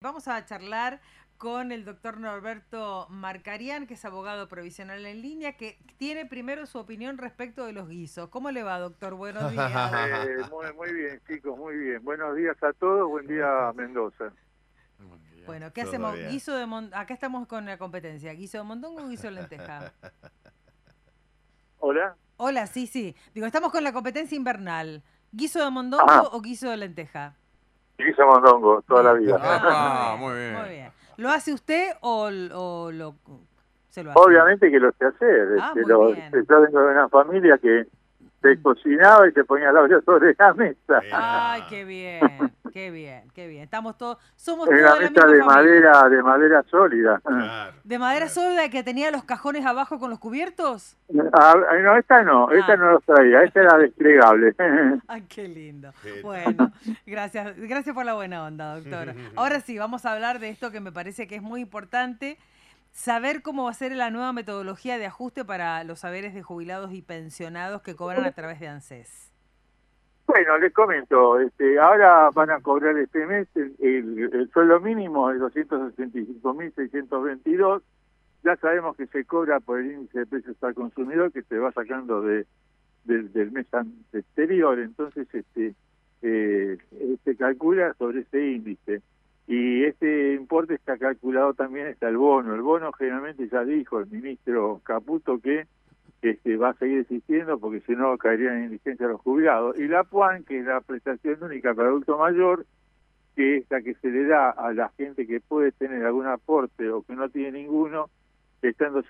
Vamos a charlar con el doctor Norberto Marcarián, que es abogado provisional en línea, que tiene primero su opinión respecto de los guisos. ¿Cómo le va, doctor? Buenos días. Muy bien, chicos, muy bien. Buenos días a todos, buen día a Mendoza. Bueno, ¿qué Todo hacemos? bien. Acá estamos con la competencia. ¿Guiso de mondongo o guiso de lenteja? Hola. Hola, sí. Digo, estamos con la competencia invernal. ¿Guiso de Ah, mondongo o guiso de lenteja? Guisa Mondongo, toda la Bien. vida. ¡Apa! Muy Muy bien. bien. ¿Lo hace usted o se lo hacen? Obviamente que lo sé hacer. Ah, muy bien. Yo vengo de una familia que se cocinaba y se ponía la olla sobre la mesa. Ay, Mirá. qué bien, qué bien, qué bien. Somos En todos la de la mesa misma familia. de madera sólida. Claro, ¿De madera claro. sólida que tenía los cajones abajo con los cubiertos? No, esta Ah, no los traía, esta era desplegable. ay, qué lindo. ¿Qué Bueno, gracias por la buena onda, doctora. Ahora sí, vamos a hablar de esto que me parece que es muy importante, saber cómo va a ser la nueva metodología de ajuste para los saberes de jubilados y pensionados que cobran a través de ANSES. Bueno, les comento, ahora van a cobrar este mes el sueldo mínimo de 265.622. Ya sabemos que se cobra por el índice de precios al consumidor que se va sacando del mes anterior, entonces se calcula sobre ese índice. Y este importe está calculado también, está el bono. El bono generalmente ya dijo el ministro Caputo que va a seguir existiendo porque si no caerían en indigencia los jubilados. Y la PUAN, que es la prestación única para adulto mayor, que es la que se le da a la gente que puede tener algún aporte o que no tiene ninguno, está en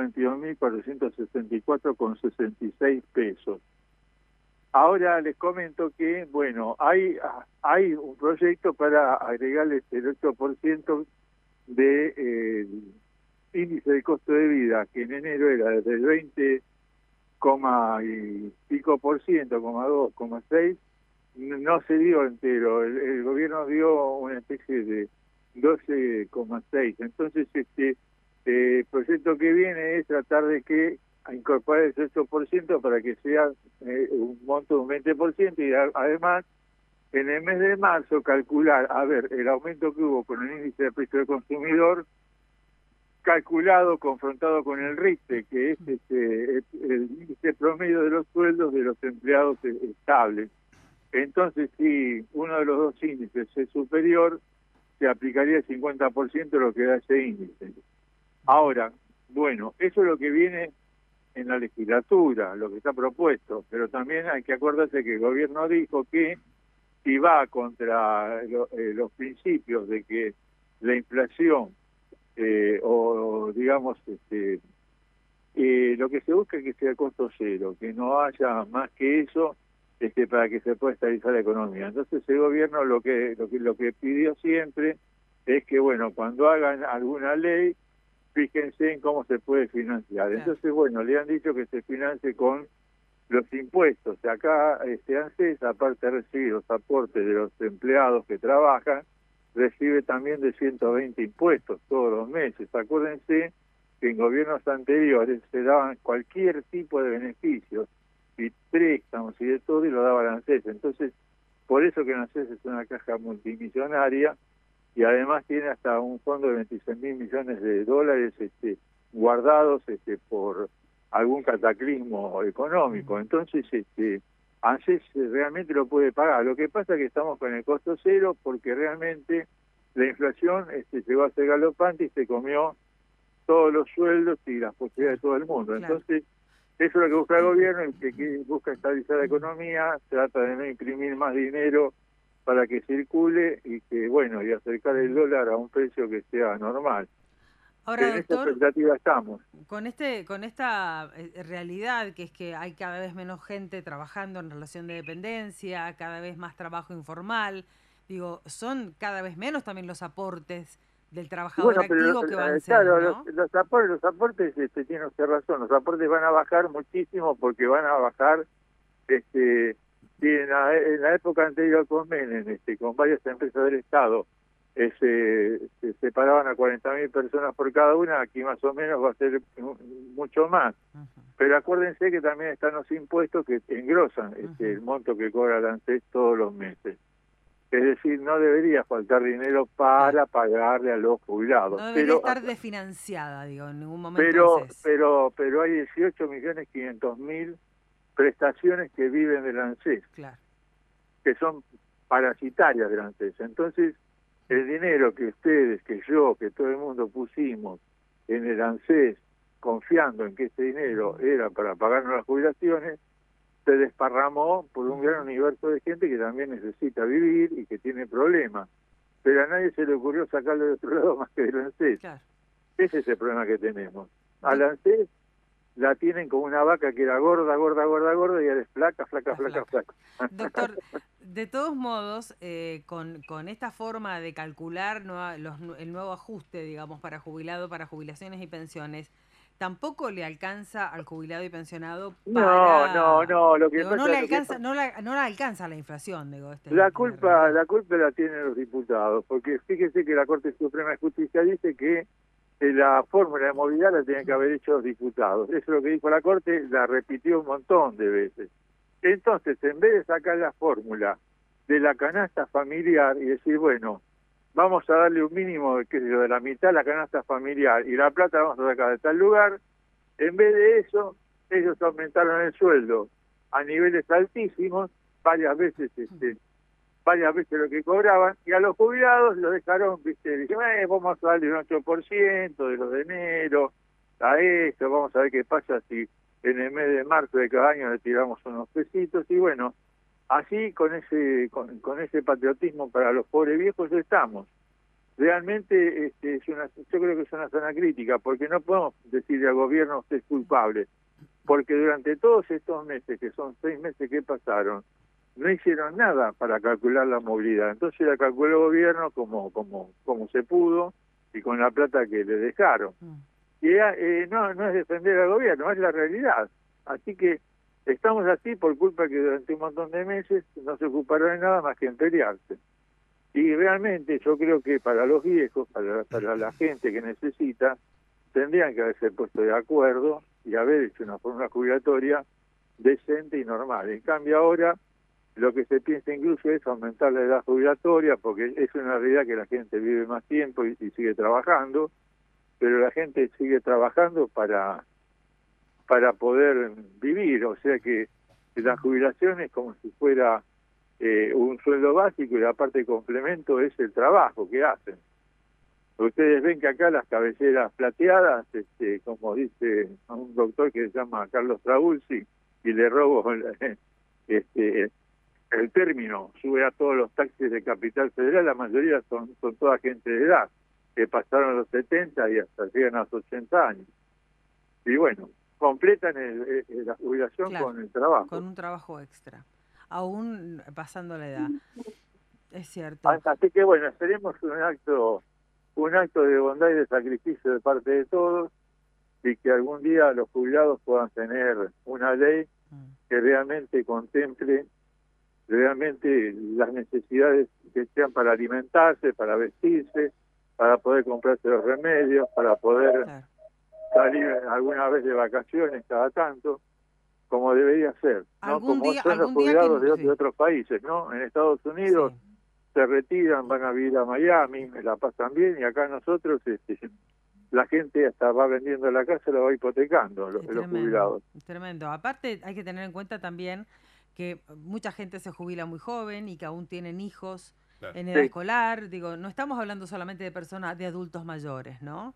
242.464,66 pesos. Ahora les comento que, bueno, hay un proyecto para agregarles el 8% de índice de costo de vida, que en enero era del 20 coma y pico por ciento, 2,6, no se dio entero, el gobierno dio una especie de 12,6. Entonces el proyecto que viene es tratar de que a incorporar ese 8% para que sea un monto de un 20% y además en el mes de marzo calcular, a ver, el aumento que hubo con el índice de precio del consumidor calculado, confrontado con el RITE, que es el índice promedio de los sueldos de los empleados estables. Entonces, si uno de los dos índices es superior, se aplicaría el 50% de lo que da ese índice. Ahora, bueno, eso es lo que viene en la legislatura, lo que está propuesto, pero también hay que acordarse que el gobierno dijo que si va contra los principios de que la inflación o digamos lo que se busca es que sea costo cero, que no haya más que eso para que se pueda estabilizar la economía. Entonces el gobierno lo que pidió siempre es que bueno, cuando hagan alguna ley, fíjense en cómo se puede financiar. Claro. Entonces bueno, le han dicho que se financie con los impuestos. Acá ANSES, aparte de recibir los aportes de los empleados que trabajan, recibe también de 120 impuestos todos los meses. Acuérdense que en gobiernos anteriores se daban cualquier tipo de beneficios y préstamos y de todo y lo daba la ANSES. Entonces, por eso que la ANSES es una caja multimillonaria y además tiene hasta un fondo de 26.000 millones de dólares guardados por algún cataclismo económico. Entonces, ANSES realmente lo puede pagar. Lo que pasa es que estamos con el costo cero porque realmente la inflación llegó a ser galopante y se comió todos los sueldos y las posibilidades de todo el mundo. Claro. Entonces, eso es lo que busca el gobierno, el que busca estabilizar la economía, trata de no imprimir más dinero para que circule y que, bueno, y acercar el dólar a un precio que sea normal. Ahora, En esa doctor, expectativa estamos. con esta realidad que es que hay cada vez menos gente trabajando en relación de dependencia, cada vez más trabajo informal, digo, son cada vez menos también los aportes del trabajador Bueno, pero activo que va a ANSES, claro, ¿no? los aportes tienen usted razón, los aportes van a bajar muchísimo porque van a bajar, si en la época anterior con Menem, con varias empresas del Estado, se separaban a 40.000 personas por cada una, aquí más o menos va a ser mucho más. Ujú. Pero acuérdense que también están los impuestos que engrosan el monto que cobra la ANSES todos los meses. Es decir, no debería faltar dinero para pagarle a los jubilados. No debería estar desfinanciada, digo, en ningún momento pero hay 18.500.000 prestaciones que viven del ANSES, claro, que son parasitarias del ANSES. Entonces, el dinero que ustedes, que yo, que todo el mundo pusimos en el ANSES, confiando en que este dinero era para pagarnos las jubilaciones, se desparramó por un gran universo de gente que también necesita vivir y que tiene problemas. Pero a nadie se le ocurrió sacarlo de otro lado más que del ANSES. claro. Ese es el problema que tenemos. Al ANSES la tienen como una vaca que era gorda, gorda, gorda, gorda, y ahora es flaca, flaca, flaca, flaca. Doctor, de todos modos, con esta forma de calcular el nuevo ajuste, digamos, para jubilado, para jubilaciones y pensiones, tampoco le alcanza al jubilado y pensionado para... No, lo que digo, pasa no le es alcanza, no le alcanza la inflación, digo. la culpa la tienen los diputados, porque fíjese que la Corte Suprema de Justicia dice que la fórmula de movilidad la tienen que haber hecho los diputados. Eso es lo que dijo la Corte, la repitió un montón de veces. Entonces, en vez de sacar la fórmula de la canasta familiar y decir, bueno, vamos a darle un mínimo, qué sé yo, de la mitad a la canasta familiar y la plata vamos a sacar de tal lugar, en vez de eso, ellos aumentaron el sueldo a niveles altísimos, varias veces lo que cobraban, y a los jubilados lo dejaron, dijeron, vamos a darle un 8% de los de enero a esto, vamos a ver qué pasa si en el mes de marzo de cada año le tiramos unos pesitos, y bueno, así con ese patriotismo para los pobres viejos estamos. Realmente yo creo que es una zona crítica, porque no podemos decirle al gobierno usted es culpable, porque durante todos estos meses, que son 6 meses que pasaron, no hicieron nada para calcular la movilidad. Entonces la calculó el gobierno como se pudo y con la plata que le dejaron. Y no es defender al gobierno, es la realidad. Así que estamos así por culpa que durante un montón de meses no se ocuparon de nada más que en pelearse. Y realmente yo creo que para los viejos, para la gente que necesita, tendrían que haberse puesto de acuerdo y haber hecho una fórmula jubilatoria decente y normal. En cambio ahora lo que se piensa incluso es aumentar la edad jubilatoria, porque es una realidad que la gente vive más tiempo y sigue trabajando, pero la gente sigue trabajando para poder vivir, o sea que la jubilación es como si fuera un sueldo básico y la parte de complemento es el trabajo que hacen. Ustedes ven que acá las cabeceras plateadas, como dice un doctor que se llama Carlos Trabulsi, y le robo el término, sube a todos los taxis de Capital Federal, la mayoría son toda gente de edad, que pasaron los 70 y hasta llegan a los 80 años. Y bueno, completan la jubilación con el trabajo. Con un trabajo extra, aún pasando la edad. Es cierto. Así que bueno, esperemos un acto de bondad y de sacrificio de parte de todos, y que algún día los jubilados puedan tener una ley que realmente contemple realmente las necesidades que sean para alimentarse, para vestirse, para poder comprarse los remedios, para poder salir alguna vez de vacaciones cada tanto, como debería ser, ¿no? Como son los jubilados de otros países, ¿no? En Estados Unidos se retiran, van a vivir a Miami, la pasan bien, y acá nosotros la gente hasta va vendiendo la casa, la va hipotecando, los jubilados. Es tremendo. Aparte hay que tener en cuenta también que mucha gente se jubila muy joven y que aún tienen hijos en edad escolar. Digo, no estamos hablando solamente de personas, de adultos mayores, ¿no?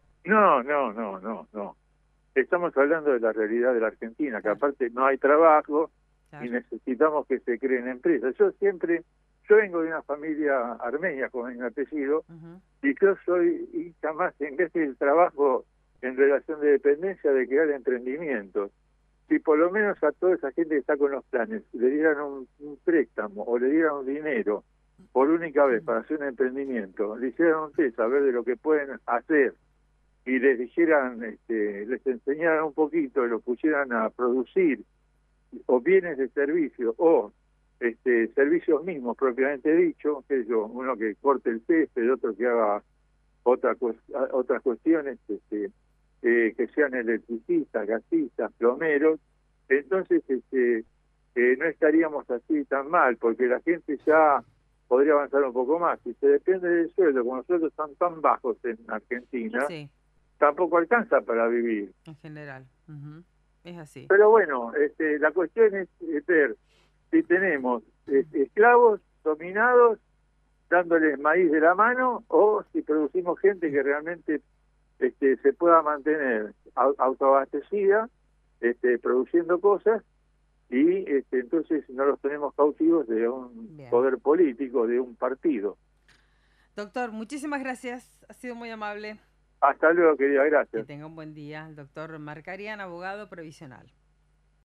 No. Estamos hablando de la realidad de la Argentina, que aparte no hay trabajo y necesitamos que se creen empresas. Yo vengo de una familia armenia con mi apellido, y yo soy hincha más, en vez del trabajo en relación de dependencia, de crear emprendimientos. Si por lo menos a toda esa gente que está con los planes le dieran un préstamo o le dieran un dinero por única vez para hacer un emprendimiento, le hicieran un test a ver de lo que pueden hacer y les dijeran, les enseñaran un poquito y lo pusieran a producir o bienes de servicio o servicios mismos propiamente dicho, que yo, uno que corte el césped, otro que haga otras cuestiones, que sean electricistas, gasistas, plomeros, entonces no estaríamos así tan mal, porque la gente ya podría avanzar un poco más. Si se depende del sueldo, como los sueldos están tan bajos en Argentina, Sí, tampoco alcanza para vivir. en general. Ujú. Es así. Pero bueno, la cuestión es ver si tenemos esclavos dominados dándoles maíz de la mano o si producimos gente que realmente se pueda mantener autoabastecida, produciendo cosas y entonces no los tenemos cautivos de un Bien. poder político, de un partido. Doctor, muchísimas gracias. Ha sido muy amable. Hasta luego, querida, Que gracias. tenga un buen día. El doctor Marcarian, abogado previsional.